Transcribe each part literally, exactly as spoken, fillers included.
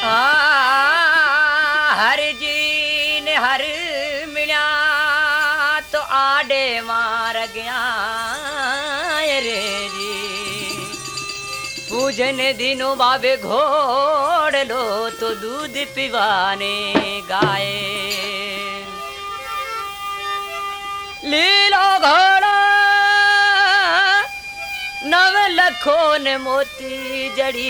हर जी ने हर मिल्या तो आडे मार गया रे जी। पूजन दिनों बाबे घोड़ लो तो दूध पिवाने गाए। लीलो घोड़ा नव लखो ने मोती जड़ी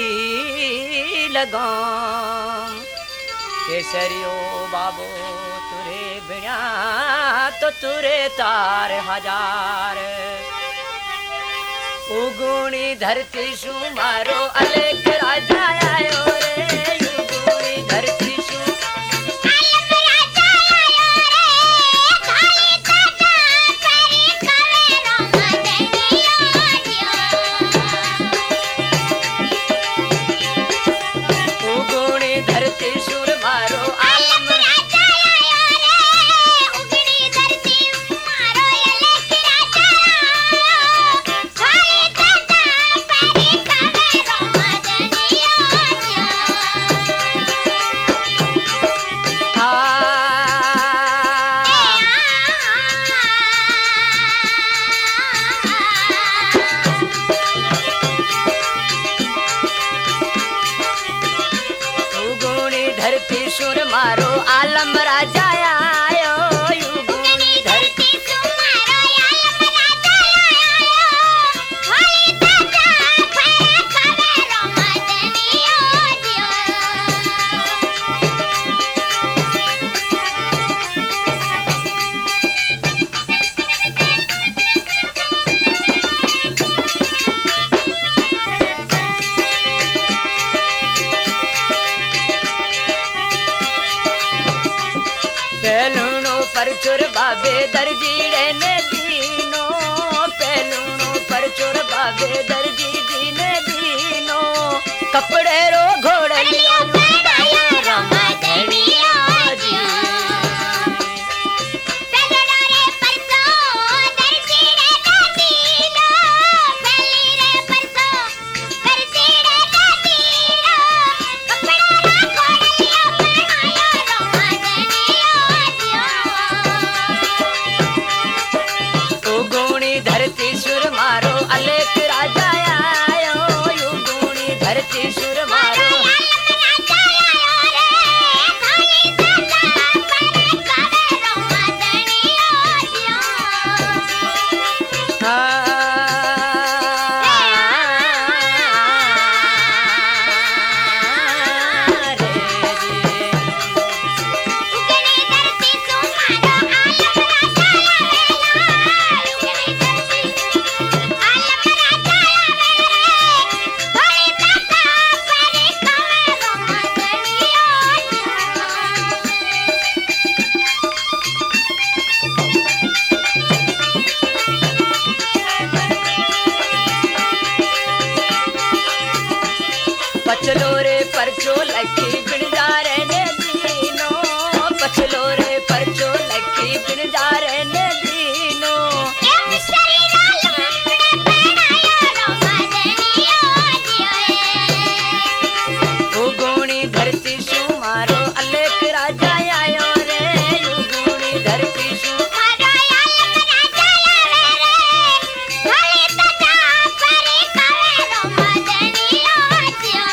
लगाम। केसरियो बाबो तुरे बिना तो तुरे तार हजार। उगुणी धरती सु मारो अलेख राजा आयो रे। उगुणी धरती सु अलग राजा आयो रे। खाली ताजा परी कवे रमदनियो दियो। उगुणी धरती सुर मारो आलम राजा आयो रे। उगुणी धरती मारो अलेख राजा आयो। खाली ताजा परी कवे रमदनियो दियो। आ उगुणी धरती सुर मारो आलम राजा आयो। उगुणी धरती सुमारो आलम राजा आयो। खाली ताजा परी कवे रमदनियो दियो। पेलुणो परचुर बाबे दर्जीड़े ने दीनो। पेलुणो परचुर बाबे दर्जी दीने दीनो। कपड़े रो घोड़लियो लुटायो रमदनियो जी। पेलड़ो रे परसो दर्जीड़े ने दीनो। पेली रे परसो दर्जीड़े ने दीनो। कपड़ा रा घोड़लियो बनायो रमदनियो दियो। उगुणी धरती सुर मारो अलेख राजा आयो। उगुणी धरती सुर मारो राजा आयो रे। खाली ताजा परी कवे रमदनियो दियो। आ रे जी। उगनी धरती सुमारो आलम राजा आवेला। उगनी धरती आलम राजा आवेला। खाली ताजा परी कवे रमदनियो दियो। पचलो रे परचो लखी बिनजारे ने दीनो। पचलो रे परचो लखी बिनजारे ने दीनो। ए मिसरी रा लंबड़े बनायो रमदनियो दियो। उगुणी धरती सु मारो अलेख राजा आयो रे। उगुणी धरती सु मारो आलम राजा आवेला। खाली ताजा परी कवे रमदनियो दियो।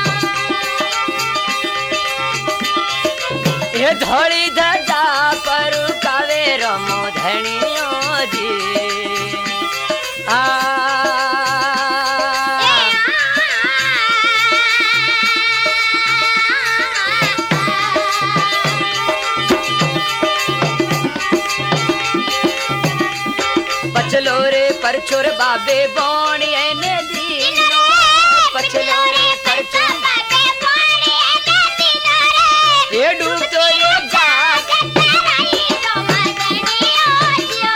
ये धोली धजा पर कावे रमो धनियो जी। आ पचलो रे परचुर बाबे बोणी ने दीनो। पचलो रे परचो बाबे बोणी ने दीनो रे। ये डूबतो ये जाग कराई रमदनियो दियो।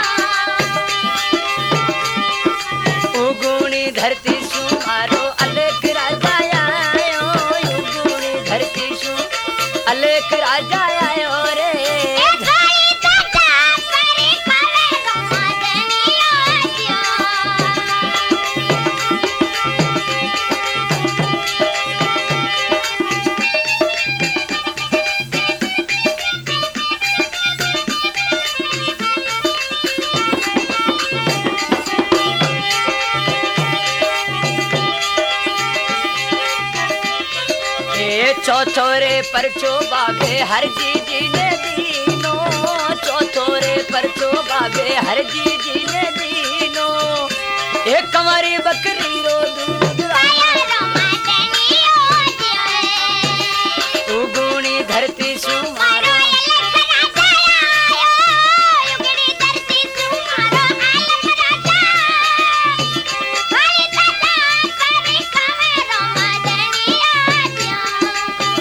उगुणी धरती सु मारो अलेख राजा आयो। उगुणी धरती सु अलेख राजा आयो रे। खाली ताजा परी कवे रमदनियो दियो। चौथो रे परचो बाबे हर जी जी ने दीनो चौथो रे परचो बाबे हर जी जी ने दीनो एक कमरी बकरी रो दूध उगुणी धरती सुमारो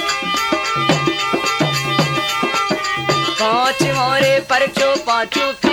पांच मोरे परचो पांचू